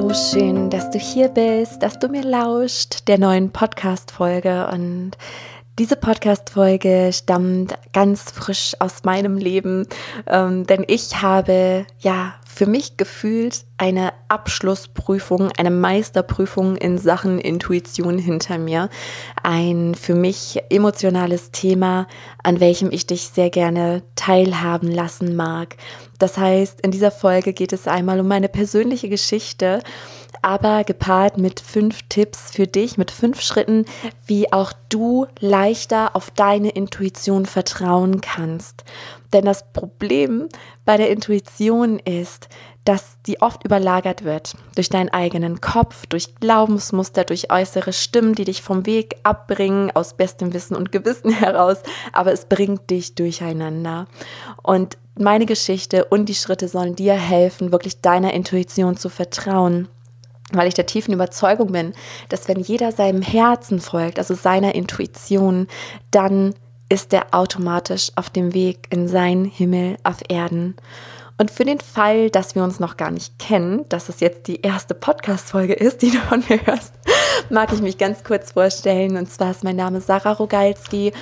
So schön, dass du hier bist, dass du mir lauscht der neuen Podcast-Folge. Und diese Podcast-Folge stammt ganz frisch aus meinem Leben, denn ich habe für mich gefühlt eine Abschlussprüfung, eine Meisterprüfung in Sachen Intuition hinter mir. Ein für mich emotionales Thema, an welchem ich dich sehr gerne teilhaben lassen mag. Das heißt, in dieser Folge geht es einmal um meine persönliche Geschichte, aber gepaart mit 5 Tipps für dich, mit 5 Schritten, wie auch du leichter auf deine Intuition vertrauen kannst. Denn das Problem bei der Intuition ist, dass sie oft überlagert wird durch deinen eigenen Kopf, durch Glaubensmuster, durch äußere Stimmen, die dich vom Weg abbringen, aus bestem Wissen und Gewissen heraus, aber es bringt dich durcheinander. Und meine Geschichte und die Schritte sollen dir helfen, wirklich deiner Intuition zu vertrauen. Weil ich der tiefen Überzeugung bin, dass wenn jeder seinem Herzen folgt, also seiner Intuition, dann ist er automatisch auf dem Weg in seinen Himmel auf Erden. Und für den Fall, dass wir uns noch gar nicht kennen, dass es jetzt die erste Podcast-Folge ist, die du von mir hörst, mag ich mich ganz kurz vorstellen. Und zwar ist mein Name Sarah Rogalski.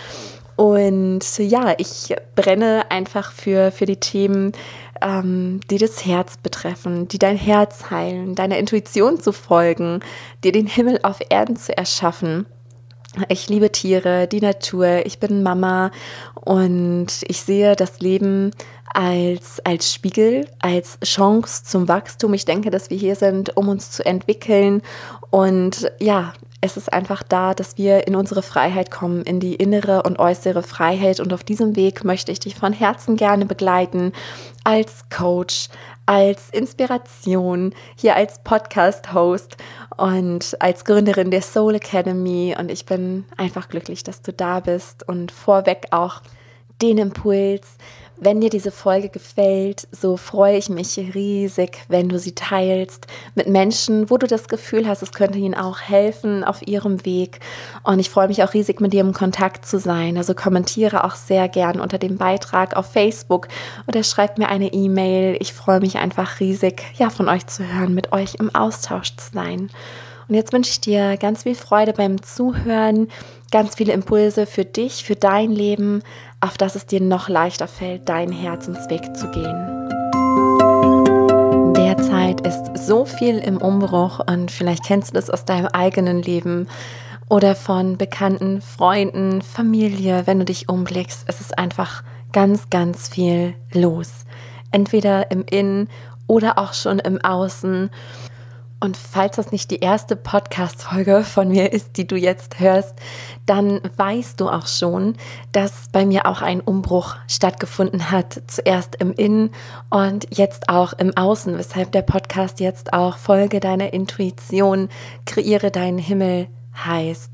Und ja, ich brenne einfach für die Themen, die das Herz betreffen, die dein Herz heilen, deiner Intuition zu folgen, dir den Himmel auf Erden zu erschaffen. Ich liebe Tiere, die Natur, ich bin Mama und ich sehe das Leben als Spiegel, als Chance zum Wachstum. Ich denke, dass wir hier sind, um uns zu entwickeln und ja, es ist einfach da, dass wir in unsere Freiheit kommen, in die innere und äußere Freiheit. Und auf diesem Weg möchte ich dich von Herzen gerne begleiten, als Coach, als Inspiration, hier als Podcast-Host und als Gründerin der Soul Academy. Und ich bin einfach glücklich, dass du da bist. Und vorweg auch den Impuls: Wenn dir diese Folge gefällt, so freue ich mich riesig, wenn du sie teilst mit Menschen, wo du das Gefühl hast, es könnte ihnen auch helfen auf ihrem Weg. Und ich freue mich auch riesig, mit dir im Kontakt zu sein. Also kommentiere auch sehr gern unter dem Beitrag auf Facebook oder schreib mir eine E-Mail. Ich freue mich einfach riesig, von euch zu hören, mit euch im Austausch zu sein. Und jetzt wünsche ich dir ganz viel Freude beim Zuhören, ganz viele Impulse für dich, für dein Leben, auf dass es dir noch leichter fällt, deinen Herzensweg zu gehen. Derzeit ist so viel im Umbruch und vielleicht kennst du das aus deinem eigenen Leben oder von Bekannten, Freunden, Familie, wenn du dich umblickst. Es ist einfach ganz, ganz viel los. Entweder im Innen oder auch schon im Außen. Und falls das nicht die erste Podcast-Folge von mir ist, die du jetzt hörst, dann weißt du auch schon, dass bei mir auch ein Umbruch stattgefunden hat. Zuerst im Innen und jetzt auch im Außen, weshalb der Podcast jetzt auch Folge deiner Intuition, kreiere deinen Himmel heißt.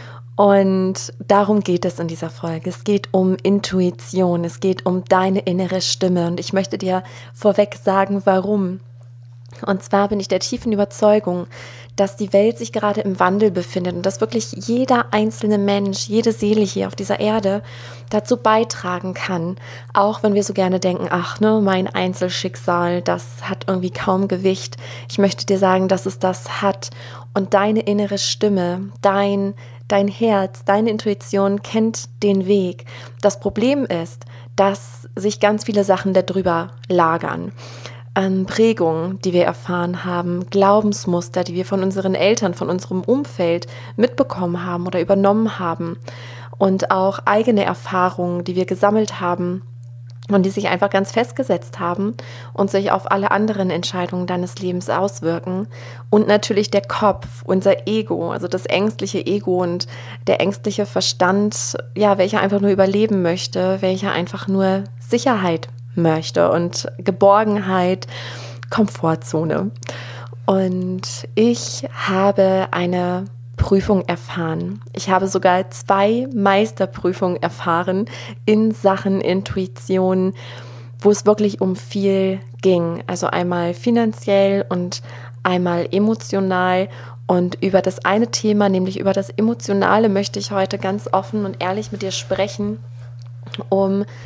Und darum geht es in dieser Folge. Es geht um Intuition, es geht um deine innere Stimme. Und ich möchte dir vorweg sagen, warum. Und zwar bin ich der tiefen Überzeugung, dass die Welt sich gerade im Wandel befindet und dass wirklich jeder einzelne Mensch, jede Seele hier auf dieser Erde dazu beitragen kann. Auch wenn wir so gerne denken, mein Einzelschicksal, das hat irgendwie kaum Gewicht. Ich möchte dir sagen, dass es das hat. Und deine innere Stimme, dein Herz, deine Intuition kennt den Weg. Das Problem ist, dass sich ganz viele Sachen darüber lagern. Prägungen, die wir erfahren haben, Glaubensmuster, die wir von unseren Eltern, von unserem Umfeld mitbekommen haben oder übernommen haben und auch eigene Erfahrungen, die wir gesammelt haben und die sich einfach ganz festgesetzt haben und sich auf alle anderen Entscheidungen deines Lebens auswirken. Und natürlich der Kopf, unser Ego, also das ängstliche Ego und der ängstliche Verstand, welcher einfach nur überleben möchte, welcher einfach nur Sicherheit möchte und Geborgenheit, Komfortzone. Und ich habe eine Prüfung erfahren. Ich habe sogar 2 Meisterprüfungen erfahren in Sachen Intuition, wo es wirklich um viel ging. Also einmal finanziell und einmal emotional. Und über das eine Thema, nämlich über das Emotionale, möchte ich heute ganz offen und ehrlich mit dir sprechen, um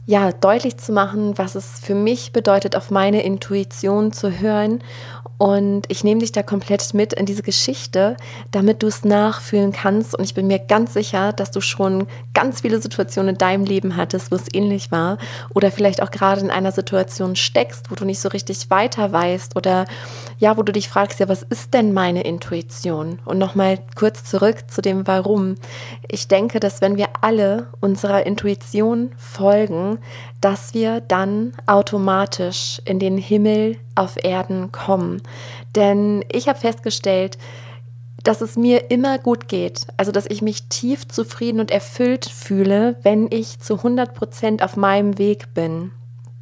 ja, deutlich zu machen, was es für mich bedeutet, auf meine Intuition zu hören. Und ich nehme dich da komplett mit in diese Geschichte, damit du es nachfühlen kannst. Und ich bin mir ganz sicher, dass du schon ganz viele Situationen in deinem Leben hattest, wo es ähnlich war. Oder vielleicht auch gerade in einer Situation steckst, wo du nicht so richtig weiter weißt. Oder ja, wo du dich fragst, ja, was ist denn meine Intuition? Und nochmal kurz zurück zu dem Warum. Ich denke, dass wenn wir alle unserer Intuition folgen, dass wir dann automatisch in den Himmel auf Erden kommen. Denn ich habe festgestellt, dass es mir immer gut geht, also dass ich mich tief zufrieden und erfüllt fühle, wenn ich zu 100% auf meinem Weg bin.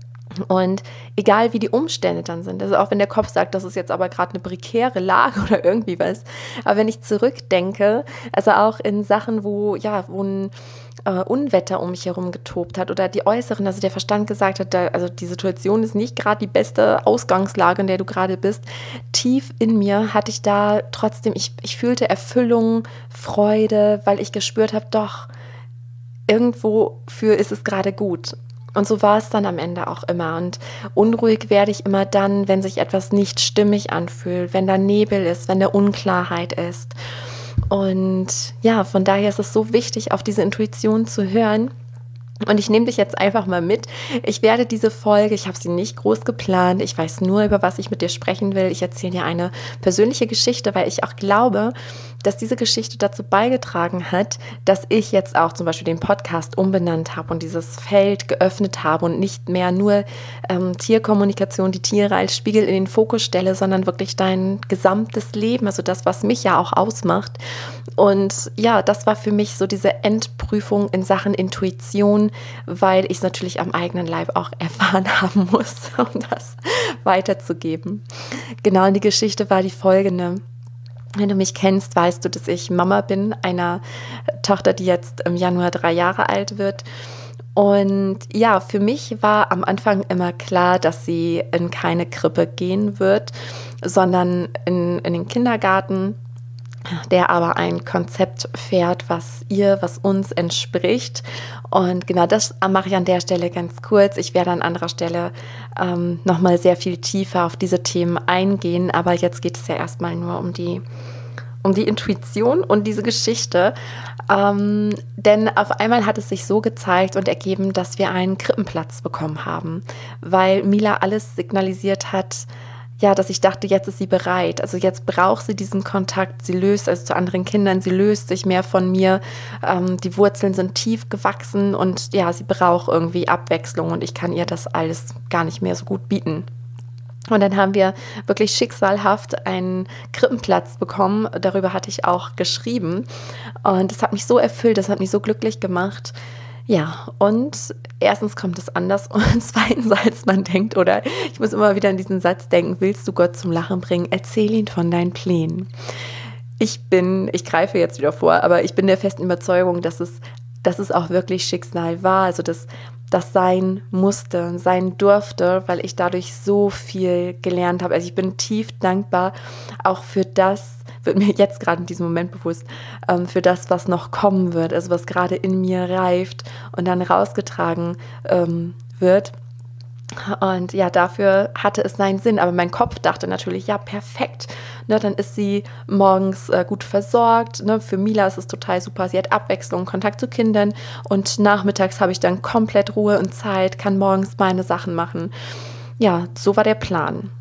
Und egal wie die Umstände dann sind, also auch wenn der Kopf sagt, das ist jetzt aber gerade eine prekäre Lage oder irgendwie was, aber wenn ich zurückdenke, also auch in Sachen, wo ein Unwetter um mich herum getobt hat oder die äußeren, also der Verstand gesagt hat, also die Situation ist nicht gerade die beste Ausgangslage, in der du gerade bist, tief in mir hatte ich da trotzdem, ich fühlte Erfüllung, Freude, weil ich gespürt habe, doch, irgendwo für ist es gerade gut. Und so war es dann am Ende auch immer. Und unruhig werde ich immer dann, wenn sich etwas nicht stimmig anfühlt, wenn da Nebel ist, wenn da Unklarheit ist. Und ja, von daher ist es so wichtig, auf diese Intuition zu hören. Und ich nehme dich jetzt einfach mal mit. Ich werde diese Folge, ich habe sie nicht groß geplant, ich weiß nur, über was ich mit dir sprechen will. Ich erzähle dir eine persönliche Geschichte, weil ich auch glaube, dass diese Geschichte dazu beigetragen hat, dass ich jetzt auch zum Beispiel den Podcast umbenannt habe und dieses Feld geöffnet habe und nicht mehr nur Tierkommunikation, die Tiere als Spiegel in den Fokus stelle, sondern wirklich dein gesamtes Leben, also das, was mich ja auch ausmacht. Und ja, das war für mich so diese Endprüfung in Sachen Intuition, weil ich es natürlich am eigenen Leib auch erfahren haben muss, um das weiterzugeben. Genau, und die Geschichte war die folgende. Wenn du mich kennst, weißt du, dass ich Mama bin, einer Tochter, die jetzt im Januar 3 Jahre alt wird. Und ja, für mich war am Anfang immer klar, dass sie in keine Krippe gehen wird, sondern in den Kindergarten, der aber ein Konzept fährt, was uns entspricht. Und genau das mache ich an der Stelle ganz kurz. Ich werde an anderer Stelle nochmal sehr viel tiefer auf diese Themen eingehen, aber jetzt geht es ja erstmal nur um die Intuition und diese Geschichte. Denn auf einmal hat es sich so gezeigt und ergeben, dass wir einen Krippenplatz bekommen haben, weil Mila alles signalisiert hat, ja, dass ich dachte, jetzt ist sie bereit. Also jetzt braucht sie diesen Kontakt. Sie löst, also zu anderen Kindern, sie löst sich mehr von mir. Die Wurzeln sind tief gewachsen und ja, sie braucht irgendwie Abwechslung und ich kann ihr das alles gar nicht mehr so gut bieten. Und dann haben wir wirklich schicksalhaft einen Krippenplatz bekommen. Darüber hatte ich auch geschrieben. Und das hat mich so erfüllt, das hat mich so glücklich gemacht. Ja, und erstens kommt es anders und zweitens, als man denkt, oder ich muss immer wieder an diesen Satz denken, willst du Gott zum Lachen bringen, erzähl ihn von deinen Plänen. Ich greife jetzt wieder vor, aber ich bin der festen Überzeugung, dass es auch wirklich Schicksal war, also das sein musste, sein durfte, weil ich dadurch so viel gelernt habe. Also ich bin tief dankbar auch für das, wird mir jetzt gerade in diesem Moment bewusst, für das, was noch kommen wird, also was gerade in mir reift und dann rausgetragen wird. Und ja, dafür hatte es seinen Sinn. Aber mein Kopf dachte natürlich, ja, perfekt. Ne, dann ist sie morgens gut versorgt. Ne? Für Mila ist es total super. Sie hat Abwechslung, Kontakt zu Kindern. Und nachmittags habe ich dann komplett Ruhe und Zeit, kann morgens meine Sachen machen. Ja, so war der Plan.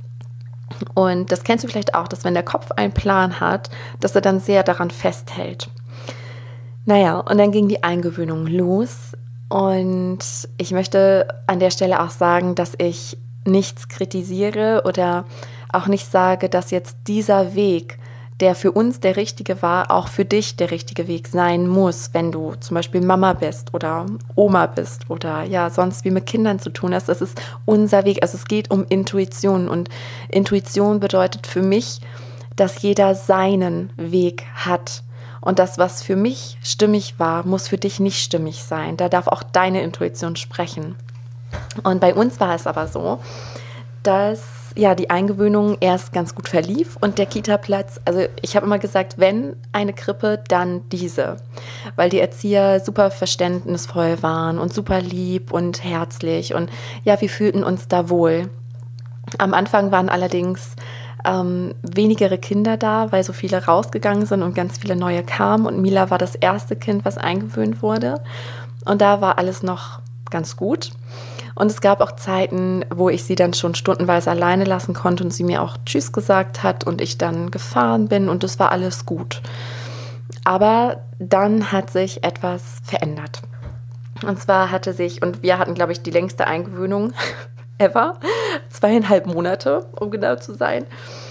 Und das kennst du vielleicht auch, dass wenn der Kopf einen Plan hat, dass er dann sehr daran festhält. Naja, und dann ging die Eingewöhnung los. Und ich möchte an der Stelle auch sagen, dass ich nichts kritisiere oder auch nicht sage, dass jetzt dieser Weg, der für uns der richtige war, auch für dich der richtige Weg sein muss, wenn du zum Beispiel Mama bist oder Oma bist oder ja, sonst wie mit Kindern zu tun hast. Das ist unser Weg. Also es geht um Intuition und Intuition bedeutet für mich, dass jeder seinen Weg hat. Und das, was für mich stimmig war, muss für dich nicht stimmig sein. Da darf auch deine Intuition sprechen. Und bei uns war es aber so, dass ja die Eingewöhnung erst ganz gut verlief und der Kita-Platz, also ich habe immer gesagt, wenn eine Krippe, dann diese, weil die Erzieher super verständnisvoll waren und super lieb und herzlich und ja, wir fühlten uns da wohl. Am Anfang waren allerdings wenigere Kinder da, weil so viele rausgegangen sind und ganz viele neue kamen und Mila war das erste Kind, was eingewöhnt wurde und da war alles noch ganz gut. Und es gab auch Zeiten, wo ich sie dann schon stundenweise alleine lassen konnte und sie mir auch Tschüss gesagt hat und ich dann gefahren bin und es war alles gut. Aber dann hat sich etwas verändert. Und zwar und wir hatten, glaube ich, die längste Eingewöhnung ever, 2,5 Monate, um genau zu sein.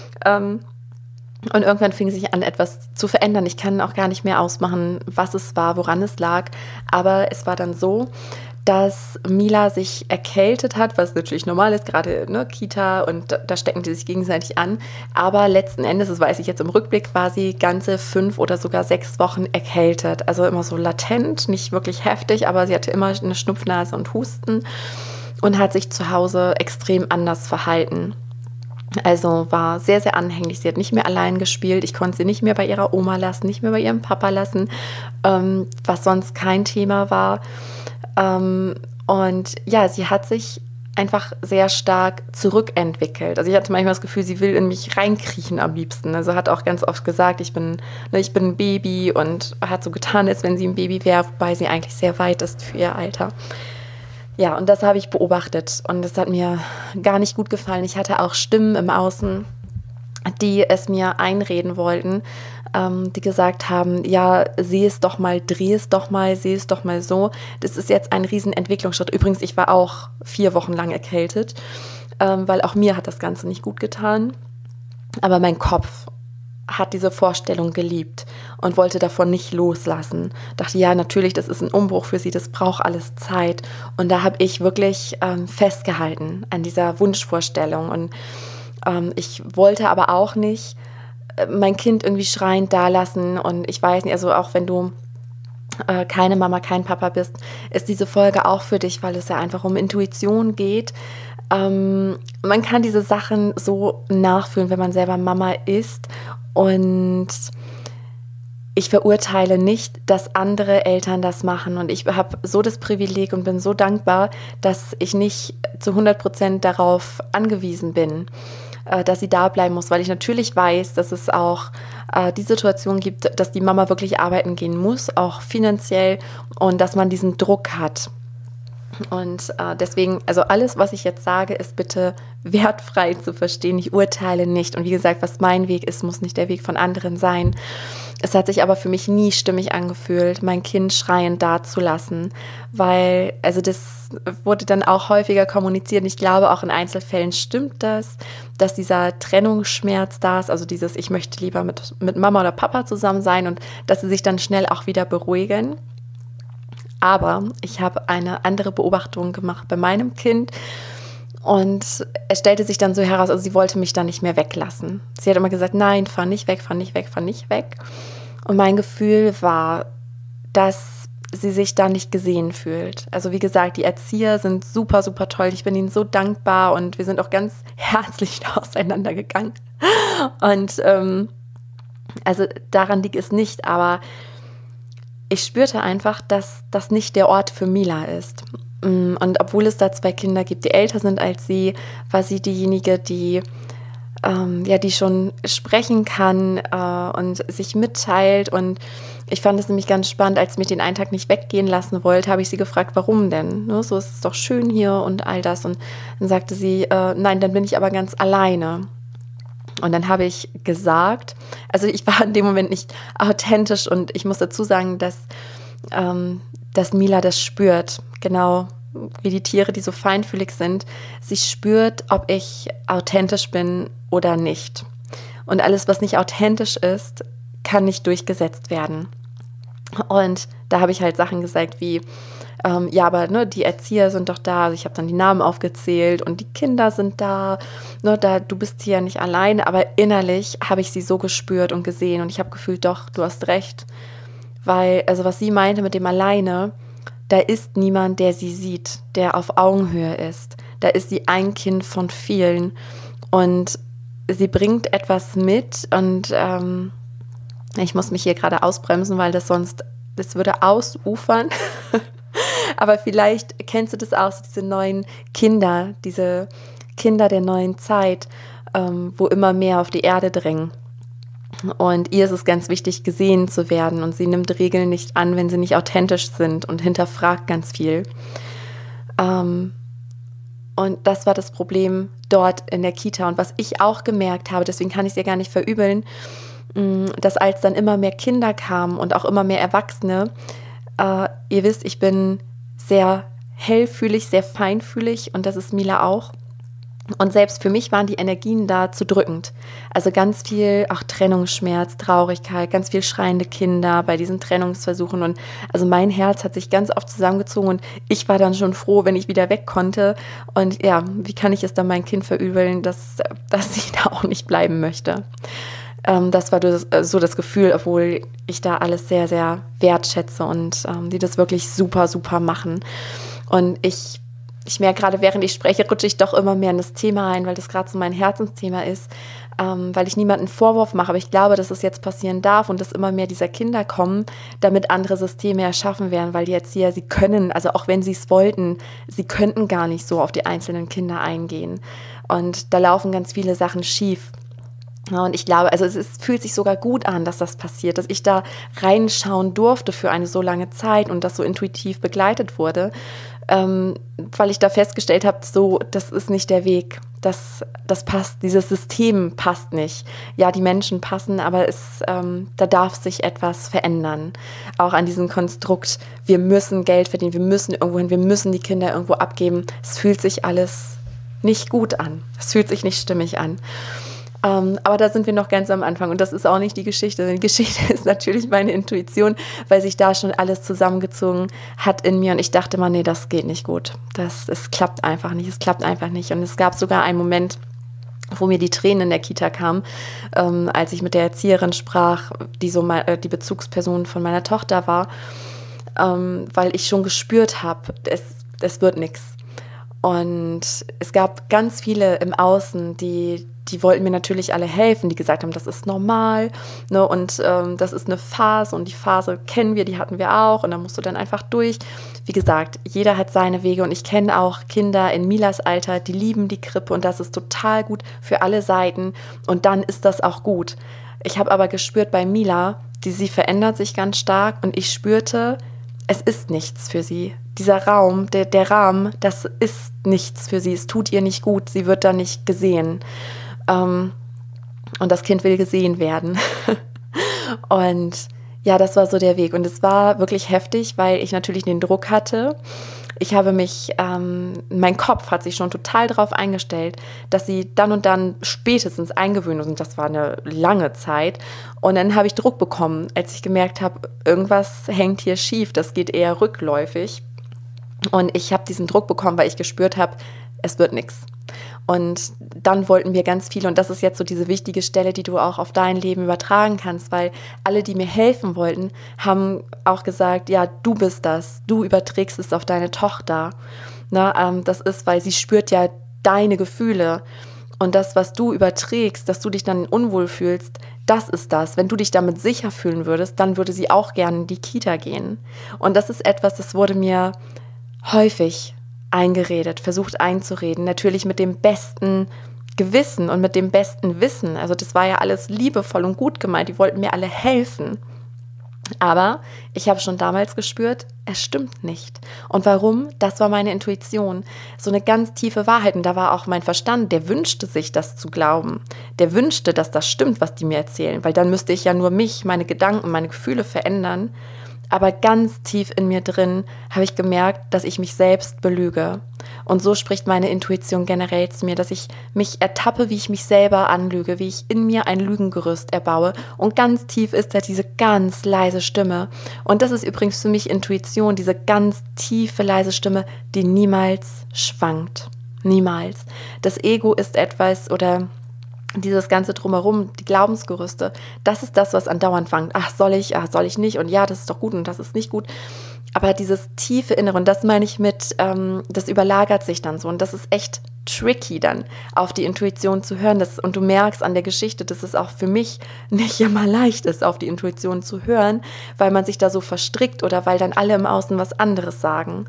Und irgendwann fing sich an, etwas zu verändern. Ich kann auch gar nicht mehr ausmachen, was es war, woran es lag. Aber es war dann so, dass Mila sich erkältet hat, was natürlich normal ist, gerade Kita und da stecken die sich gegenseitig an. Aber letzten Endes, das weiß ich jetzt im Rückblick, war sie ganze 5 oder sogar 6 Wochen erkältet. Also immer so latent, nicht wirklich heftig, aber sie hatte immer eine Schnupfnase und Husten und hat sich zu Hause extrem anders verhalten. Also war sehr, sehr anhänglich. Sie hat nicht mehr allein gespielt. Ich konnte sie nicht mehr bei ihrer Oma lassen, nicht mehr bei ihrem Papa lassen, was sonst kein Thema war. Und ja, sie hat sich einfach sehr stark zurückentwickelt. Also ich hatte manchmal das Gefühl, sie will in mich reinkriechen am liebsten. Also hat auch ganz oft gesagt, ich bin ein Baby und hat so getan, als wenn sie ein Baby wäre, wobei sie eigentlich sehr weit ist für ihr Alter. Ja, und das habe ich beobachtet und das hat mir gar nicht gut gefallen. Ich hatte auch Stimmen im Außen, die es mir einreden wollten, die gesagt haben, ja, sieh es doch mal, dreh es doch mal, sieh es doch mal so. Das ist jetzt ein riesen Entwicklungsschritt. Übrigens, ich war auch 4 Wochen lang erkältet, weil auch mir hat das Ganze nicht gut getan. Aber mein Kopf hat diese Vorstellung geliebt und wollte davon nicht loslassen. Dachte, ja, natürlich, das ist ein Umbruch für sie, das braucht alles Zeit. Und da habe ich wirklich festgehalten an dieser Wunschvorstellung. Und ich wollte aber auch nicht mein Kind irgendwie schreiend dalassen. Und ich weiß nicht, also auch wenn du keine Mama, kein Papa bist, ist diese Folge auch für dich, weil es ja einfach um Intuition geht. Man kann diese Sachen so nachfühlen, wenn man selber Mama ist. Und ich verurteile nicht, dass andere Eltern das machen. Und ich habe so das Privileg und bin so dankbar, dass ich nicht zu 100% darauf angewiesen bin, dass sie da bleiben muss, weil ich natürlich weiß, dass es auch die Situation gibt, dass die Mama wirklich arbeiten gehen muss, auch finanziell, und dass man diesen Druck hat. Und deswegen, also alles, was ich jetzt sage, ist bitte wertfrei zu verstehen. Ich urteile nicht. Und wie gesagt, was mein Weg ist, muss nicht der Weg von anderen sein. Es hat sich aber für mich nie stimmig angefühlt, mein Kind schreiend dazulassen, weil, also das wurde dann auch häufiger kommuniziert. Und ich glaube, auch in Einzelfällen stimmt das, dass dieser Trennungsschmerz da ist, also dieses, ich möchte lieber mit Mama oder Papa zusammen sein und dass sie sich dann schnell auch wieder beruhigen. Aber ich habe eine andere Beobachtung gemacht bei meinem Kind und es stellte sich dann so heraus, also sie wollte mich dann nicht mehr weglassen. Sie hat immer gesagt, nein, fahr nicht weg, fahr nicht weg, fahr nicht weg. Und mein Gefühl war, dass sie sich da nicht gesehen fühlt. Also wie gesagt, die Erzieher sind super, super toll. Ich bin ihnen so dankbar und wir sind auch ganz herzlich auseinandergegangen. Und also daran liegt es nicht, aber ich spürte einfach, dass das nicht der Ort für Mila ist. Und obwohl es da 2 Kinder gibt, die älter sind als sie, war sie diejenige, die schon sprechen kann und sich mitteilt. Und ich fand es nämlich ganz spannend, als sie mich den einen Tag nicht weggehen lassen wollte, habe ich sie gefragt, warum denn? Ne? So ist es doch schön hier und all das. Und dann sagte sie, nein, dann bin ich aber ganz alleine. Und dann habe ich gesagt, also ich war in dem Moment nicht authentisch und ich muss dazu sagen, dass Mila das spürt, genau wie die Tiere, die so feinfühlig sind. Sie spürt, ob ich authentisch bin oder nicht. Und alles, was nicht authentisch ist, kann nicht durchgesetzt werden. Und da habe ich halt Sachen gesagt wie, ja, aber die Erzieher sind doch da. Also ich habe dann die Namen aufgezählt und die Kinder sind da. Du bist hier nicht alleine. Aber innerlich habe ich sie so gespürt und gesehen. Und ich habe gefühlt, doch, du hast recht. Weil, also was sie meinte mit dem alleine, da ist niemand, der sie sieht, der auf Augenhöhe ist. Da ist sie ein Kind von vielen. Und sie bringt etwas mit und ich muss mich hier gerade ausbremsen, weil das würde ausufern. Aber vielleicht kennst du das auch, so diese Kinder der neuen Zeit, wo immer mehr auf die Erde drängen. Und ihr ist es ganz wichtig, gesehen zu werden. Und sie nimmt Regeln nicht an, wenn sie nicht authentisch sind und hinterfragt ganz viel. Und das war das Problem dort in der Kita. Und was ich auch gemerkt habe, deswegen kann ich es ihr gar nicht verübeln, dass als dann immer mehr Kinder kamen und auch immer mehr Erwachsene, ihr wisst, ich bin sehr hellfühlig, sehr feinfühlig und das ist Mila auch. Und selbst für mich waren die Energien da zu drückend. Also ganz viel auch Trennungsschmerz, Traurigkeit, ganz viel schreiende Kinder bei diesen Trennungsversuchen. Und also mein Herz hat sich ganz oft zusammengezogen und ich war dann schon froh, wenn ich wieder weg konnte. Und ja, wie kann ich es dann mein Kind verübeln, dass sie da auch nicht bleiben möchte? Das war so das Gefühl, obwohl ich da alles sehr, sehr wertschätze und die das wirklich super, super machen. Und ich merke gerade, während ich spreche, rutsche ich doch immer mehr in das Thema ein, weil das gerade so mein Herzensthema ist, weil ich niemanden Vorwurf mache. Aber ich glaube, dass es jetzt passieren darf und dass immer mehr dieser Kinder kommen, damit andere Systeme erschaffen werden, weil die Erzieher, sie können, also auch wenn sie es wollten, sie könnten gar nicht so auf die einzelnen Kinder eingehen. Und da laufen ganz viele Sachen schief. Ja, und ich glaube, also es fühlt sich sogar gut an, dass das passiert, dass ich da reinschauen durfte für eine so lange Zeit und das so intuitiv begleitet wurde, weil ich da festgestellt habe, so, das ist nicht der Weg, das passt, dieses System passt nicht. Ja, die Menschen passen, aber da darf sich etwas verändern. Auch an diesem Konstrukt, wir müssen Geld verdienen, wir müssen irgendwo hin, wir müssen die Kinder irgendwo abgeben. Es fühlt sich alles nicht gut an, es fühlt sich nicht stimmig an. Aber da sind wir noch ganz am Anfang und das ist auch nicht die Geschichte. Die Geschichte ist natürlich meine Intuition, weil sich da schon alles zusammengezogen hat in mir und ich dachte mal, nee, das geht nicht gut. Es klappt einfach nicht, Und es gab sogar einen Moment, wo mir die Tränen in der Kita kamen, als ich mit der Erzieherin sprach, die so die Bezugsperson von meiner Tochter war, weil ich schon gespürt habe, es wird nichts. Und es gab ganz viele im Außen, die wollten mir natürlich alle helfen, die gesagt haben, das ist normal, ne, und das ist eine Phase und die Phase kennen wir, die hatten wir auch und da musst du dann einfach durch. Wie gesagt, jeder hat seine Wege und ich kenne auch Kinder in Milas Alter, die lieben die Krippe und das ist total gut für alle Seiten und dann ist das auch gut. Ich habe aber gespürt bei Mila, sie verändert sich ganz stark und ich spürte, es ist nichts für sie. Dieser Raum, der Rahmen, das ist nichts für sie. Es tut ihr nicht gut. Sie wird da nicht gesehen. Und das Kind will gesehen werden. Und ja, das war so der Weg. Und es war wirklich heftig, weil ich natürlich den Druck hatte. Ich habe mein Kopf hat sich schon total darauf eingestellt, dass sie dann und dann spätestens eingewöhnt sind. Und das war eine lange Zeit. Und dann habe ich Druck bekommen, als ich gemerkt habe, irgendwas hängt hier schief, das geht eher rückläufig. Und ich habe diesen Druck bekommen, weil ich gespürt habe, es wird nichts. Und dann wollten wir ganz viel, und das ist jetzt so diese wichtige Stelle, die du auch auf dein Leben übertragen kannst, weil alle, die mir helfen wollten, haben auch gesagt, ja, du bist das, du überträgst es auf deine Tochter. Das ist, weil sie spürt ja deine Gefühle. Und das, was du überträgst, dass du dich dann unwohl fühlst, das ist das. Wenn du dich damit sicher fühlen würdest, dann würde sie auch gerne in die Kita gehen. Und das ist etwas, das wurde mir häufig eingeredet, versucht einzureden, natürlich mit dem besten Gewissen und mit dem besten Wissen. Also das war ja alles liebevoll und gut gemeint, die wollten mir alle helfen. Aber ich habe schon damals gespürt, es stimmt nicht. Und warum? Das war meine Intuition. So eine ganz tiefe Wahrheit. Und da war auch mein Verstand, der wünschte sich, das zu glauben. Der wünschte, dass das stimmt, was die mir erzählen. Weil dann müsste ich ja nur mich, meine Gedanken, meine Gefühle verändern. Aber ganz tief in mir drin habe ich gemerkt, dass ich mich selbst belüge. Und so spricht meine Intuition generell zu mir, dass ich mich ertappe, wie ich mich selber anlüge, wie ich in mir ein Lügengerüst erbaue. Und ganz tief ist da diese ganz leise Stimme. Und das ist übrigens für mich Intuition, diese ganz tiefe, leise Stimme, die niemals schwankt. Niemals. Das Ego ist etwas, oder dieses ganze Drumherum, die Glaubensgerüste, das ist das, was andauernd fangt. Ach, soll ich nicht? Und ja, das ist doch gut und das ist nicht gut. Aber dieses tiefe Innere, und das meine ich mit, das überlagert sich dann so. Und das ist echt tricky dann, auf die Intuition zu hören. Und du merkst an der Geschichte, dass es auch für mich nicht immer leicht ist, auf die Intuition zu hören, weil man sich da so verstrickt oder weil dann alle im Außen was anderes sagen.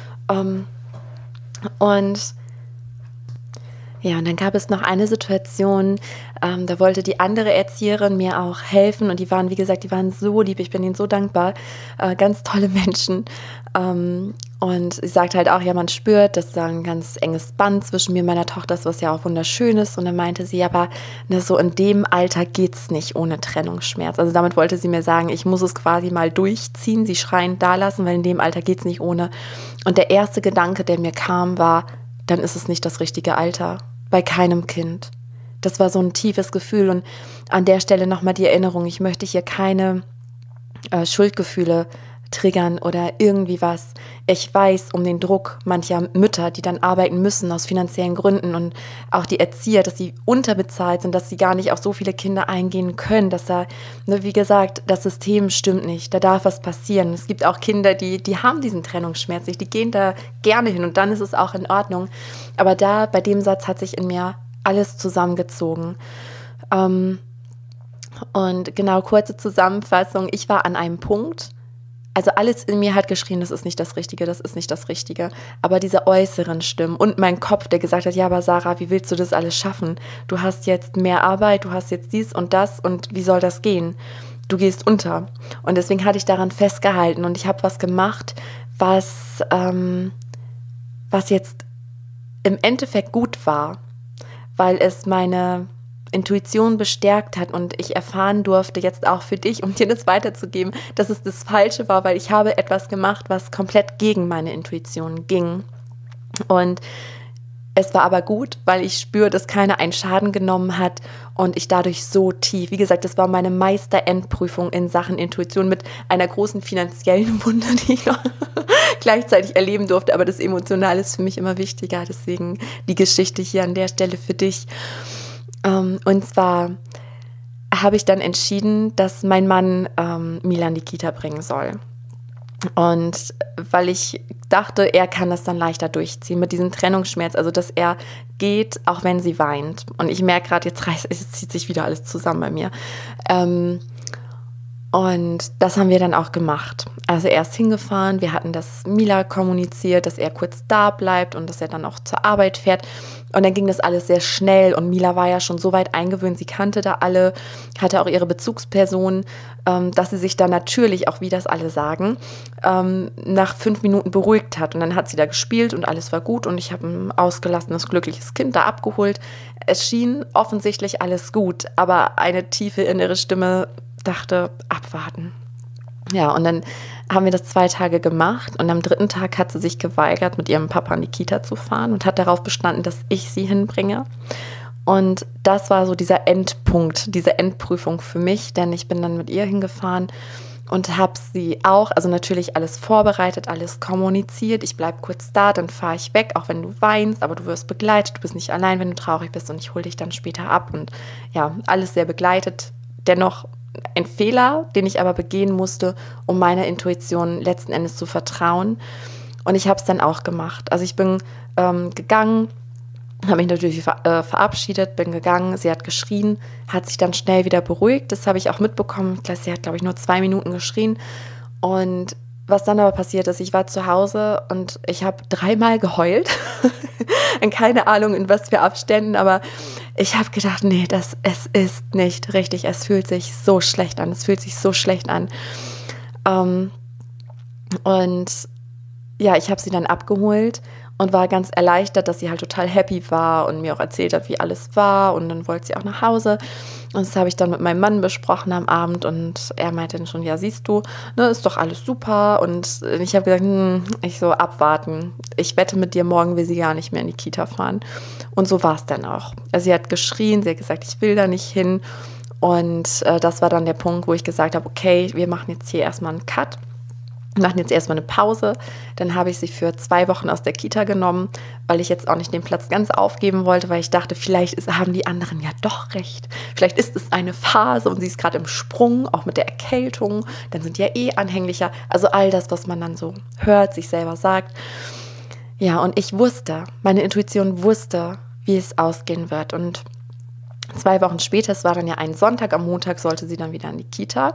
Und dann gab es noch eine Situation, da wollte die andere Erzieherin mir auch helfen und die waren so lieb, ich bin ihnen so dankbar, ganz tolle Menschen. Und sie sagt halt auch, ja, man spürt, dass da ein ganz enges Band zwischen mir und meiner Tochter ist, was ja auch wunderschön ist. Und dann meinte sie, aber so in dem Alter geht's nicht ohne Trennungsschmerz. Also damit wollte sie mir sagen, ich muss es quasi mal durchziehen, sie schreiend da lassen, weil in dem Alter geht's nicht ohne. Und der erste Gedanke, der mir kam, war, dann ist es nicht das richtige Alter. Bei keinem Kind. Das war so ein tiefes Gefühl. Und an der Stelle nochmal die Erinnerung, ich möchte hier keine Schuldgefühle triggern oder irgendwie was. Ich weiß um den Druck mancher Mütter, die dann arbeiten müssen aus finanziellen Gründen und auch die Erzieher, dass sie unterbezahlt sind, dass sie gar nicht auf so viele Kinder eingehen können, dass da, wie gesagt, das System stimmt nicht, da darf was passieren. Es gibt auch Kinder, die haben diesen Trennungsschmerz nicht, die gehen da gerne hin und dann ist es auch in Ordnung. Aber bei dem Satz hat sich in mir alles zusammengezogen. Und genau, kurze Zusammenfassung, ich war an einem Punkt, also alles in mir hat geschrien, das ist nicht das Richtige, das ist nicht das Richtige. Aber diese äußeren Stimmen und mein Kopf, der gesagt hat, ja, aber Sarah, wie willst du das alles schaffen? Du hast jetzt mehr Arbeit, du hast jetzt dies und das und wie soll das gehen? Du gehst unter. Und deswegen hatte ich daran festgehalten und ich habe was gemacht, was jetzt im Endeffekt gut war, weil es meine Intuition bestärkt hat und ich erfahren durfte, jetzt auch für dich, um dir das weiterzugeben, dass es das Falsche war, weil ich habe etwas gemacht, was komplett gegen meine Intuition ging. Und es war aber gut, weil ich spüre, dass keiner einen Schaden genommen hat und ich dadurch so tief, wie gesagt, das war meine Meisterendprüfung in Sachen Intuition mit einer großen finanziellen Wunde, die ich noch gleichzeitig erleben durfte, aber das Emotionale ist für mich immer wichtiger, deswegen die Geschichte hier an der Stelle für dich. Und zwar habe ich dann entschieden, dass mein Mann Mila in die Kita bringen soll. Und weil ich dachte, er kann das dann leichter durchziehen mit diesem Trennungsschmerz, also dass er geht, auch wenn sie weint. Und ich merke gerade, jetzt zieht sich wieder alles zusammen bei mir. Und das haben wir dann auch gemacht. Also er ist hingefahren, wir hatten das Mila kommuniziert, dass er kurz da bleibt und dass er dann auch zur Arbeit fährt. Und dann ging das alles sehr schnell und Mila war ja schon so weit eingewöhnt, sie kannte da alle, hatte auch ihre Bezugsperson, dass sie sich dann natürlich, auch wie das alle sagen, nach 5 Minuten beruhigt hat. Und dann hat sie da gespielt und alles war gut und ich habe ein ausgelassenes, glückliches Kind da abgeholt. Es schien offensichtlich alles gut, aber eine tiefe innere Stimme dachte, abwarten. Ja, und dann haben wir das 2 Tage gemacht und am 3. Tag hat sie sich geweigert, mit ihrem Papa in die Kita zu fahren und hat darauf bestanden, dass ich sie hinbringe. Und das war so dieser Endpunkt, diese Endprüfung für mich, denn ich bin dann mit ihr hingefahren und habe sie auch, also natürlich alles vorbereitet, alles kommuniziert. Ich bleibe kurz da, dann fahre ich weg, auch wenn du weinst, aber du wirst begleitet, du bist nicht allein, wenn du traurig bist und ich hole dich dann später ab. Und ja, alles sehr begleitet. Dennoch ein Fehler, den ich aber begehen musste, um meiner Intuition letzten Endes zu vertrauen. Und ich habe es dann auch gemacht. Also ich bin gegangen, habe mich natürlich verabschiedet, bin gegangen. Sie hat geschrien, hat sich dann schnell wieder beruhigt. Das habe ich auch mitbekommen. Sie hat, glaube ich, nur 2 Minuten geschrien. Und was dann aber passiert ist, ich war zu Hause und ich habe 3-mal geheult. Keine Ahnung, in was für Abständen, aber ich habe gedacht, nee, es ist nicht richtig. Es fühlt sich so schlecht an. Und ja, ich habe sie dann abgeholt und war ganz erleichtert, dass sie halt total happy war und mir auch erzählt hat, wie alles war. Und dann wollte sie auch nach Hause. Und das habe ich dann mit meinem Mann besprochen am Abend. Und er meinte dann schon, ja, siehst du, ne, ist doch alles super. Und ich habe gesagt, ich so, abwarten. Ich wette mit dir, morgen will sie gar nicht mehr in die Kita fahren. Und so war es dann auch. Also sie hat geschrien, sie hat gesagt, ich will da nicht hin. Und das war dann der Punkt, wo ich gesagt habe, okay, wir machen jetzt hier erstmal einen Cut. Wir machen jetzt erstmal eine Pause, dann habe ich sie für 2 Wochen aus der Kita genommen, weil ich jetzt auch nicht den Platz ganz aufgeben wollte, weil ich dachte, haben die anderen ja doch recht. Vielleicht ist es eine Phase und sie ist gerade im Sprung, auch mit der Erkältung, dann sind die ja anhänglicher. Also all das, was man dann so hört, sich selber sagt. Ja, und meine Intuition wusste, wie es ausgehen wird. Und 2 Wochen später, es war dann ja ein Sonntag, am Montag sollte sie dann wieder in die Kita.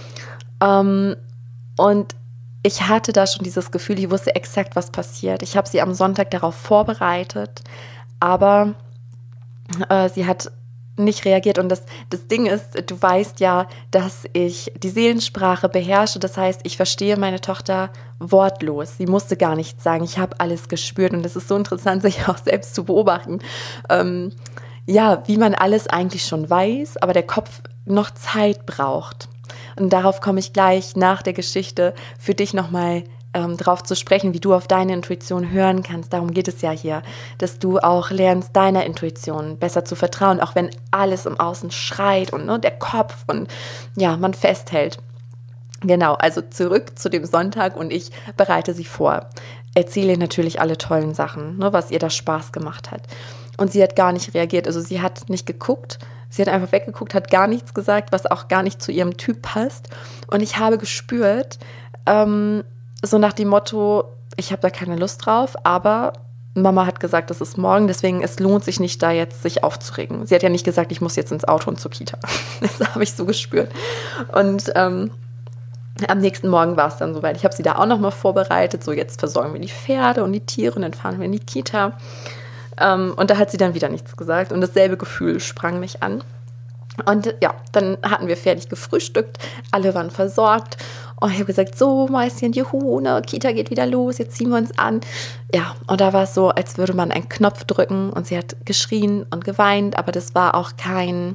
Und ich hatte da schon dieses Gefühl, ich wusste exakt, was passiert. Ich habe sie am Sonntag darauf vorbereitet, aber sie hat nicht reagiert. Und das Ding ist, du weißt ja, dass ich die Seelensprache beherrsche. Das heißt, ich verstehe meine Tochter wortlos. Sie musste gar nichts sagen. Ich habe alles gespürt. Und es ist so interessant, sich auch selbst zu beobachten. Wie man alles eigentlich schon weiß, aber der Kopf noch Zeit braucht. Und darauf komme ich gleich nach der Geschichte für dich nochmal drauf zu sprechen, wie du auf deine Intuition hören kannst. Darum geht es ja hier, dass du auch lernst, deiner Intuition besser zu vertrauen, auch wenn alles im Außen schreit und der Kopf und man festhält. Genau, also zurück zu dem Sonntag und ich bereite sie vor. Erzähle natürlich alle tollen Sachen, was ihr da Spaß gemacht hat. Und sie hat gar nicht reagiert, also sie hat nicht geguckt, sie hat einfach weggeguckt, hat gar nichts gesagt, was auch gar nicht zu ihrem Typ passt. Und ich habe gespürt, so nach dem Motto, ich habe da keine Lust drauf, aber Mama hat gesagt, das ist morgen, deswegen es lohnt sich nicht, da jetzt sich aufzuregen. Sie hat ja nicht gesagt, ich muss jetzt ins Auto und zur Kita. Das habe ich so gespürt. Und am nächsten Morgen war es dann soweit. Ich habe sie da auch nochmal vorbereitet, so jetzt versorgen wir die Pferde und die Tiere und dann fahren wir in die Kita. Und da hat sie dann wieder nichts gesagt und dasselbe Gefühl sprang mich an. Und dann hatten wir fertig gefrühstückt, alle waren versorgt und ich habe gesagt, so Mäuschen, juhu, Kita geht wieder los, jetzt ziehen wir uns an. Ja, und da war es so, als würde man einen Knopf drücken und sie hat geschrien und geweint, aber das war auch kein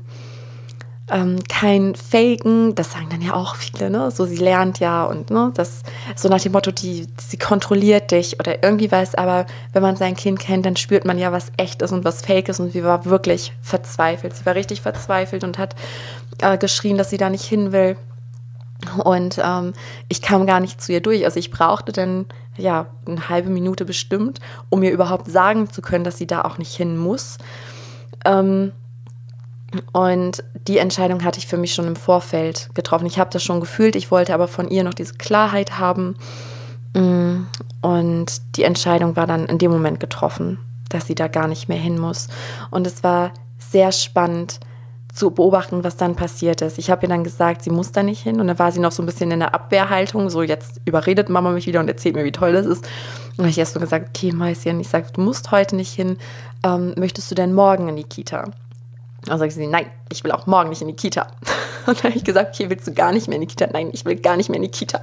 Faken, das sagen dann ja auch viele, so sie lernt ja und das so nach dem Motto, sie kontrolliert dich oder irgendwie was, aber wenn man sein Kind kennt, dann spürt man ja, was echt ist und was fake ist und sie war wirklich verzweifelt, sie war richtig verzweifelt und hat geschrien, dass sie da nicht hin will und ich kam gar nicht zu ihr durch, also ich brauchte dann eine halbe Minute bestimmt, um ihr überhaupt sagen zu können, dass sie da auch nicht hin muss. Und die Entscheidung hatte ich für mich schon im Vorfeld getroffen. Ich habe das schon gefühlt, ich wollte aber von ihr noch diese Klarheit haben. Und die Entscheidung war dann in dem Moment getroffen, dass sie da gar nicht mehr hin muss. Und es war sehr spannend zu beobachten, was dann passiert ist. Ich habe ihr dann gesagt, sie muss da nicht hin. Und dann war sie noch so ein bisschen in der Abwehrhaltung. So, jetzt überredet Mama mich wieder und erzählt mir, wie toll das ist. Und dann habe ich erst so gesagt, okay, Mäuschen, ich sage, du musst heute nicht hin. Möchtest du denn morgen in die Kita? Dann sage ich sie, nein, ich will auch morgen nicht in die Kita. Und dann habe ich gesagt, okay, willst du gar nicht mehr in die Kita? Nein, ich will gar nicht mehr in die Kita.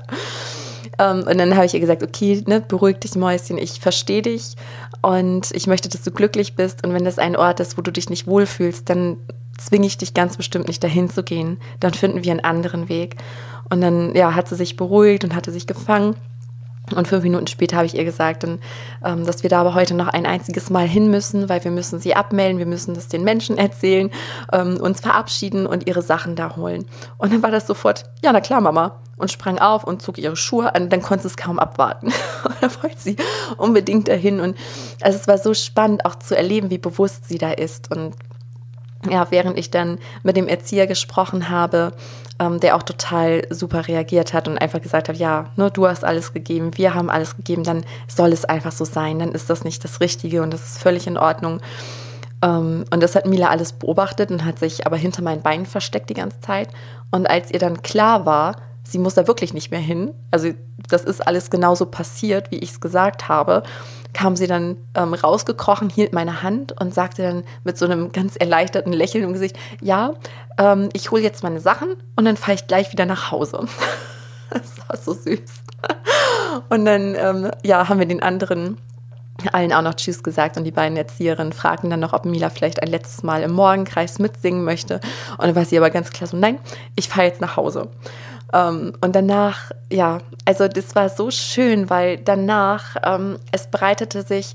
Und dann habe ich ihr gesagt, okay, beruhig dich, Mäuschen, ich verstehe dich und ich möchte, dass du glücklich bist. Und wenn das ein Ort ist, wo du dich nicht wohlfühlst, dann zwinge ich dich ganz bestimmt nicht, dahin zu gehen. Dann finden wir einen anderen Weg. Und dann hat sie sich beruhigt und hatte sich gefangen. Und 5 Minuten später habe ich ihr gesagt, dass wir da aber heute noch ein einziges Mal hin müssen, weil wir müssen sie abmelden, wir müssen das den Menschen erzählen, uns verabschieden und ihre Sachen da holen. Und dann war das sofort, ja, na klar, Mama. Und sprang auf und zog ihre Schuhe an, dann konnte sie es kaum abwarten. Und dann wollte sie unbedingt dahin. Und also es war so spannend auch zu erleben, wie bewusst sie da ist. Und während ich dann mit dem Erzieher gesprochen habe, der auch total super reagiert hat und einfach gesagt hat, du hast alles gegeben, wir haben alles gegeben, dann soll es einfach so sein, dann ist das nicht das Richtige und das ist völlig in Ordnung. Und das hat Mila alles beobachtet und hat sich aber hinter meinen Beinen versteckt die ganze Zeit. Und als ihr dann klar war, sie muss da wirklich nicht mehr hin, also das ist alles genauso passiert, wie ich es gesagt habe, kam sie dann rausgekrochen, hielt meine Hand und sagte dann mit so einem ganz erleichterten Lächeln im Gesicht, ich hole jetzt meine Sachen und dann fahre ich gleich wieder nach Hause. Das war so süß. Und dann haben wir den anderen allen auch noch Tschüss gesagt und die beiden Erzieherinnen fragten dann noch, ob Mila vielleicht ein letztes Mal im Morgenkreis mitsingen möchte. Und dann war sie aber ganz klar so, nein, ich fahre jetzt nach Hause. Und danach, also das war so schön, weil danach, es breitete sich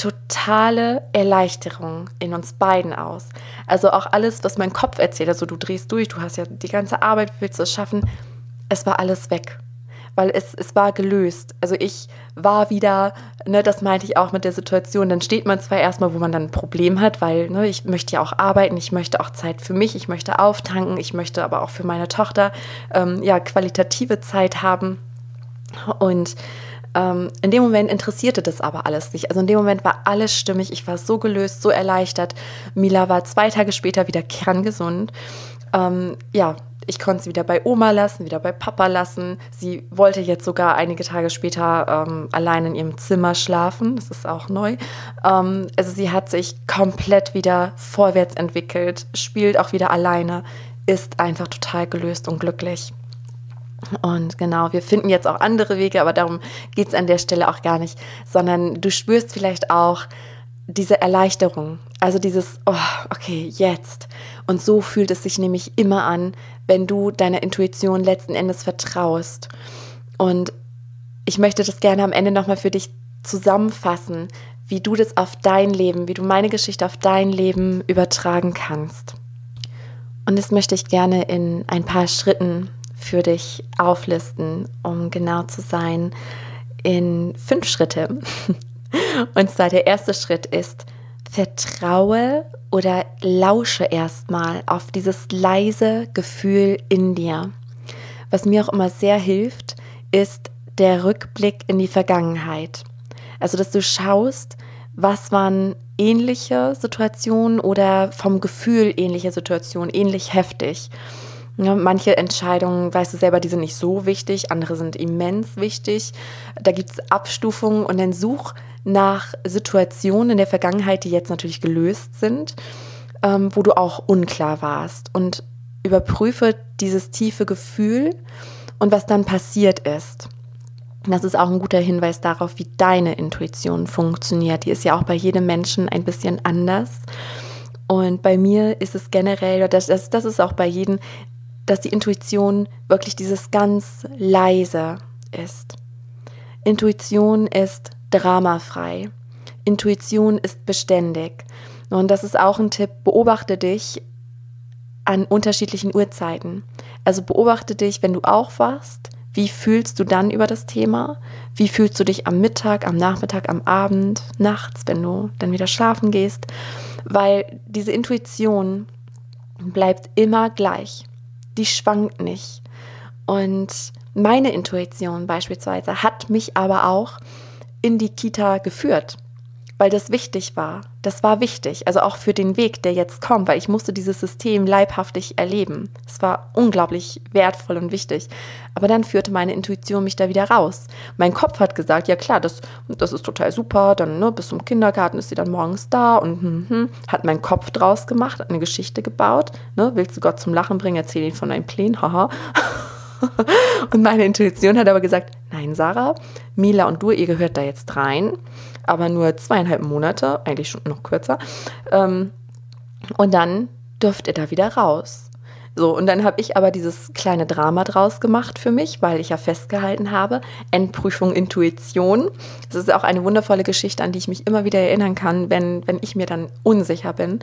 totale Erleichterung in uns beiden aus. Also auch alles, was mein Kopf erzählt, also du drehst durch, du hast ja die ganze Arbeit, willst du es schaffen, es war alles weg. weil es war gelöst. Also ich war wieder, ne, das meinte ich auch mit der Situation, dann steht man zwar erstmal, wo man dann ein Problem hat, weil ne, ich möchte ja auch arbeiten, ich möchte auch Zeit für mich, ich möchte auftanken, ich möchte aber auch für meine Tochter qualitative Zeit haben. Und in dem Moment interessierte das aber alles nicht. Also in dem Moment war alles stimmig. Ich war so gelöst, so erleichtert. Mila war 2 Tage später wieder kerngesund. Ich konnte sie wieder bei Oma lassen, wieder bei Papa lassen. Sie wollte jetzt sogar einige Tage später allein in ihrem Zimmer schlafen. Das ist auch neu. Also sie hat sich komplett wieder vorwärts entwickelt, spielt auch wieder alleine, ist einfach total gelöst und glücklich. Und genau, wir finden jetzt auch andere Wege, aber darum geht es an der Stelle auch gar nicht, sondern du spürst vielleicht auch diese Erleichterung, also dieses, oh, okay, jetzt. Und so fühlt es sich nämlich immer an, wenn du deiner Intuition letzten Endes vertraust. Und ich möchte das gerne am Ende nochmal für dich zusammenfassen, wie du das auf dein Leben, wie du meine Geschichte auf dein Leben übertragen kannst. Und das möchte ich gerne in ein paar Schritten für dich auflisten, um genau zu sein, in 5 Schritte. Und zwar der erste Schritt ist, vertraue oder lausche erstmal auf dieses leise Gefühl in dir. Was mir auch immer sehr hilft, ist der Rückblick in die Vergangenheit. Also, dass du schaust, was waren ähnliche Situationen oder vom Gefühl ähnliche Situationen, ähnlich heftig. Ja, manche Entscheidungen, weißt du selber, die sind nicht so wichtig, andere sind immens wichtig. Da gibt es Abstufungen und dann such nach Situationen in der Vergangenheit, die jetzt natürlich gelöst sind, wo du auch unklar warst und überprüfe dieses tiefe Gefühl und was dann passiert ist. Das ist auch ein guter Hinweis darauf, wie deine Intuition funktioniert. Die ist ja auch bei jedem Menschen ein bisschen anders. Und bei mir ist es generell, das ist auch bei jedem, dass die Intuition wirklich dieses ganz leise ist. Intuition ist dramafrei. Intuition ist beständig. Und das ist auch ein Tipp, beobachte dich an unterschiedlichen Uhrzeiten. Also beobachte dich, wenn du aufwachst, wie fühlst du dann über das Thema? Wie fühlst du dich am Mittag, am Nachmittag, am Abend, nachts, wenn du dann wieder schlafen gehst? Weil diese Intuition bleibt immer gleich. Die schwankt nicht. Und meine Intuition beispielsweise hat mich aber auch in die Kita geführt, weil das wichtig war. Das war wichtig, also auch für den Weg, der jetzt kommt, weil ich musste dieses System leibhaftig erleben. Es war unglaublich wertvoll und wichtig. Aber dann führte meine Intuition mich da wieder raus. Mein Kopf hat gesagt, ja klar, das ist total super, dann bis zum Kindergarten ist sie dann morgens da und hat mein Kopf draus gemacht, hat eine Geschichte gebaut. Willst du Gott zum Lachen bringen, erzähl ihn von deinen Plänen, haha. Und meine Intuition hat aber gesagt, nein Sarah, Mila und du, ihr gehört da jetzt rein, aber nur 2,5 Monate, eigentlich schon noch kürzer, und dann dürft ihr da wieder raus. So, und dann habe ich aber dieses kleine Drama draus gemacht für mich, weil ich ja festgehalten habe, Endprüfung Intuition. Das ist auch eine wundervolle Geschichte, an die ich mich immer wieder erinnern kann, wenn ich mir dann unsicher bin.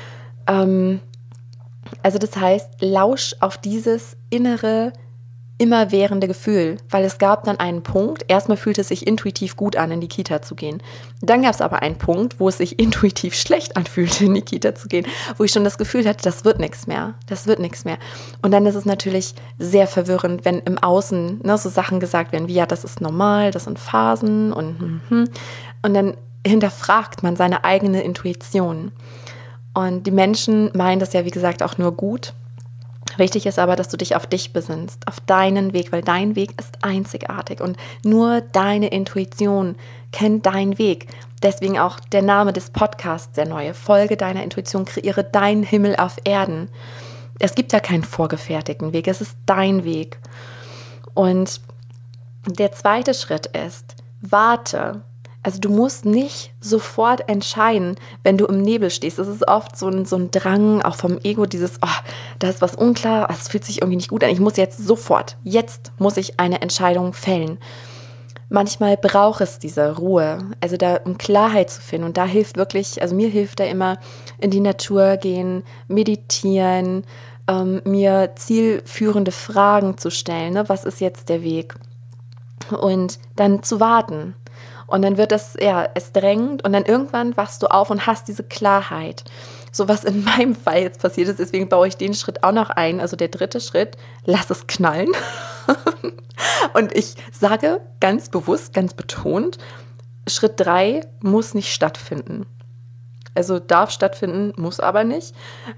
Also das heißt, lausch auf dieses innere, immerwährende Gefühl, weil es gab dann einen Punkt, erstmal fühlte es sich intuitiv gut an, in die Kita zu gehen. Dann gab es aber einen Punkt, wo es sich intuitiv schlecht anfühlte, in die Kita zu gehen, wo ich schon das Gefühl hatte, das wird nichts mehr. Und dann ist es natürlich sehr verwirrend, wenn im Außen so Sachen gesagt werden wie, ja, das ist normal, das sind Phasen und dann hinterfragt man seine eigene Intuition. Und die Menschen meinen das ja, wie gesagt, auch nur gut. Wichtig ist aber, dass du dich auf dich besinnst, auf deinen Weg, weil dein Weg ist einzigartig und nur deine Intuition kennt deinen Weg. Deswegen auch der Name des Podcasts, der neue. Folge deiner Intuition, kreiere deinen Himmel auf Erden. Es gibt ja keinen vorgefertigten Weg, es ist dein Weg. Und der zweite Schritt ist, warte. Also du musst nicht sofort entscheiden, wenn du im Nebel stehst. Das ist oft so ein Drang, auch vom Ego, dieses, da ist was unklar, es fühlt sich irgendwie nicht gut an. Ich muss jetzt muss ich eine Entscheidung fällen. Manchmal braucht es diese Ruhe, also da um Klarheit zu finden. Und da hilft wirklich, also mir hilft da immer in die Natur gehen, meditieren, mir zielführende Fragen zu stellen. Was ist jetzt der Weg? und dann zu warten. Und dann wird es drängend und dann irgendwann wachst du auf und hast diese Klarheit. So was in meinem Fall jetzt passiert ist, deswegen baue ich den Schritt auch noch ein. Also der dritte Schritt, lass es knallen. Und ich sage ganz bewusst, ganz betont, Schritt 3 muss nicht stattfinden. Also darf stattfinden, muss aber nicht.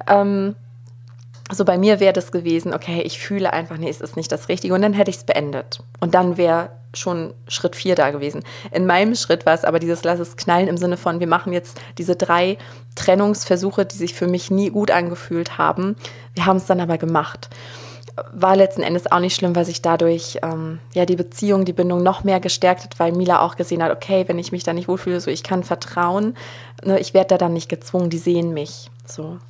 So bei mir wäre das gewesen, okay, ich fühle einfach, nee, es ist nicht das Richtige und dann hätte ich es beendet. Und dann wäre schon Schritt 4 da gewesen. In meinem Schritt war es aber dieses Lass es knallen im Sinne von, wir machen jetzt diese 3 Trennungsversuche, die sich für mich nie gut angefühlt haben. Wir haben es dann aber gemacht. War letzten Endes auch nicht schlimm, weil sich dadurch die Beziehung, die Bindung noch mehr gestärkt hat, weil Mila auch gesehen hat, okay, wenn ich mich da nicht wohlfühle, so ich kann vertrauen, ne, ich werde da dann nicht gezwungen, die sehen mich, so.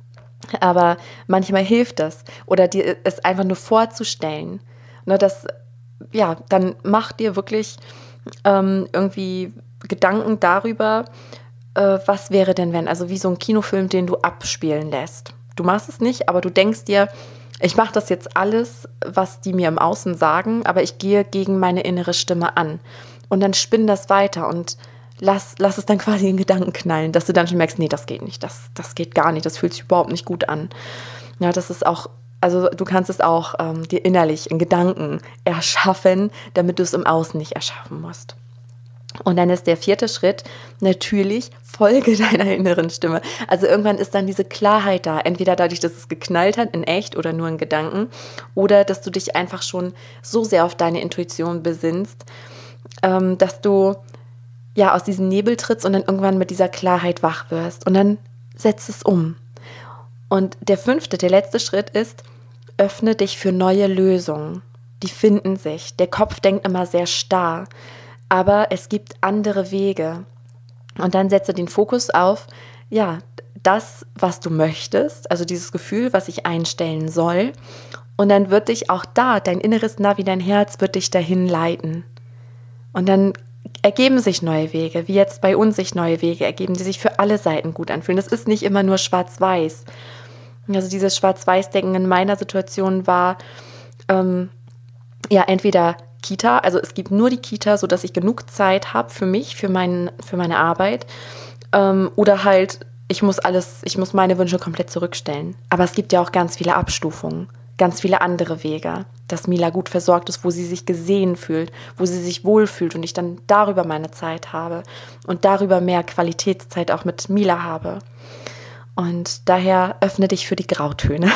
Aber manchmal hilft das oder dir es einfach nur vorzustellen, ne, dann mach dir wirklich irgendwie Gedanken darüber, was wäre denn wenn, also wie so ein Kinofilm, den du abspielen lässt. Du machst es nicht, aber du denkst dir, ich mache das jetzt alles, was die mir im Außen sagen, aber ich gehe gegen meine innere Stimme an. Und dann spinn das weiter und lass es dann quasi in Gedanken knallen, dass du dann schon merkst, nee, das geht nicht, das geht gar nicht, das fühlt sich überhaupt nicht gut an. Ja, das ist auch, also du kannst es auch dir innerlich in Gedanken erschaffen, damit du es im Außen nicht erschaffen musst. Und dann ist der 4. Schritt natürlich, folge deiner inneren Stimme. Also irgendwann ist dann diese Klarheit da, entweder dadurch, dass es geknallt hat, in echt oder nur in Gedanken, oder dass du dich einfach schon so sehr auf deine Intuition besinnst, dass du aus diesem Nebel trittst und dann irgendwann mit dieser Klarheit wach wirst. Und dann setzt es um. Und der 5., der letzte Schritt ist, öffne dich für neue Lösungen. Die finden sich. Der Kopf denkt immer sehr starr. Aber es gibt andere Wege. Und dann setze den Fokus auf, das, was du möchtest, also dieses Gefühl, was sich einstellen soll. Und dann wird dich auch da, dein inneres Navi, dein Herz wird dich dahin leiten. Und dann ergeben sich neue Wege, wie jetzt bei uns sich neue Wege ergeben, die sich für alle Seiten gut anfühlen. Das ist nicht immer nur schwarz-weiß. Also dieses Schwarz-Weiß-Denken in meiner Situation war, entweder Kita, also es gibt nur die Kita, sodass ich genug Zeit habe für mich, für meine Arbeit, oder halt, ich muss meine Wünsche komplett zurückstellen. Aber es gibt ja auch ganz viele Abstufungen, ganz viele andere Wege, dass Mila gut versorgt ist, wo sie sich gesehen fühlt, wo sie sich wohlfühlt und ich dann darüber meine Zeit habe und darüber mehr Qualitätszeit auch mit Mila habe. Und daher öffne dich für die Grautöne.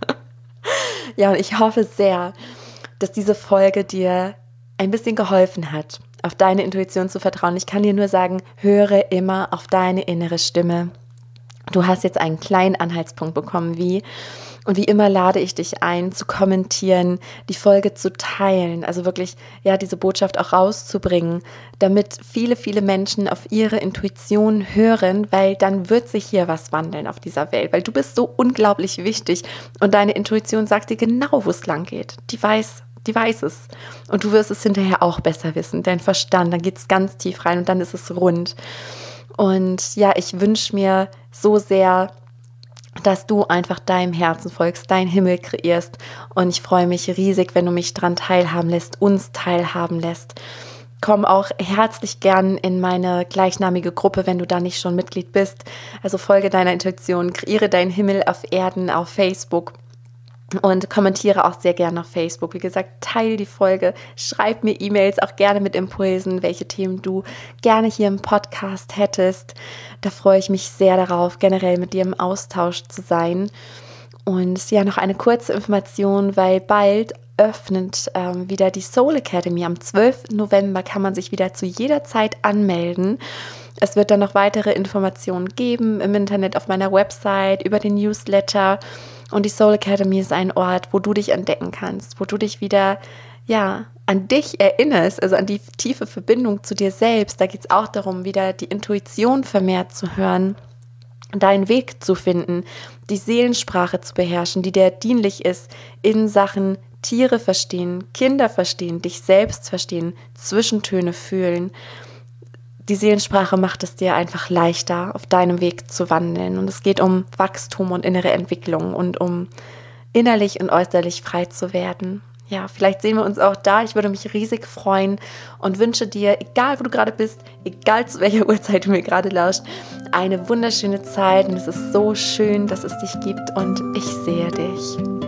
Ja, und ich hoffe sehr, dass diese Folge dir ein bisschen geholfen hat, auf deine Intuition zu vertrauen. Ich kann dir nur sagen, höre immer auf deine innere Stimme. Du hast jetzt einen kleinen Anhaltspunkt bekommen, und wie immer lade ich dich ein, zu kommentieren, die Folge zu teilen, also wirklich, diese Botschaft auch rauszubringen, damit viele, viele Menschen auf ihre Intuition hören, weil dann wird sich hier was wandeln auf dieser Welt, weil du bist so unglaublich wichtig und deine Intuition sagt dir genau, wo es lang geht. Die weiß es. Und du wirst es hinterher auch besser wissen. Dein Verstand, dann geht es ganz tief rein und dann ist es rund. Und ich wünsche mir so sehr, dass du einfach deinem Herzen folgst, deinen Himmel kreierst. Und ich freue mich riesig, wenn du mich daran teilhaben lässt, uns teilhaben lässt. Komm auch herzlich gern in meine gleichnamige Gruppe, wenn du da nicht schon Mitglied bist. Also folge deiner Intuition, kreiere deinen Himmel auf Erden auf Facebook. Und kommentiere auch sehr gerne auf Facebook. Wie gesagt, teile die Folge, schreib mir E-Mails, auch gerne mit Impulsen, welche Themen du gerne hier im Podcast hättest. Da freue ich mich sehr darauf, generell mit dir im Austausch zu sein. Und noch eine kurze Information, weil bald öffnet wieder die Soul Academy. Am 12. November kann man sich wieder zu jeder Zeit anmelden. Es wird dann noch weitere Informationen geben im Internet, auf meiner Website, über den Newsletter. Und die Soul Academy ist ein Ort, wo du dich entdecken kannst, wo du dich wieder, an dich erinnerst, also an die tiefe Verbindung zu dir selbst. Da geht es auch darum, wieder die Intuition vermehrt zu hören, deinen Weg zu finden, die Seelensprache zu beherrschen, die dir dienlich ist in Sachen Tiere verstehen, Kinder verstehen, dich selbst verstehen, Zwischentöne fühlen. Die Seelensprache macht es dir einfach leichter, auf deinem Weg zu wandeln. Und es geht um Wachstum und innere Entwicklung und um innerlich und äußerlich frei zu werden. ja, vielleicht sehen wir uns auch da. Ich würde mich riesig freuen und wünsche dir, egal wo du gerade bist, egal zu welcher Uhrzeit du mir gerade lauscht, eine wunderschöne Zeit. Und es ist so schön, dass es dich gibt und ich sehe dich.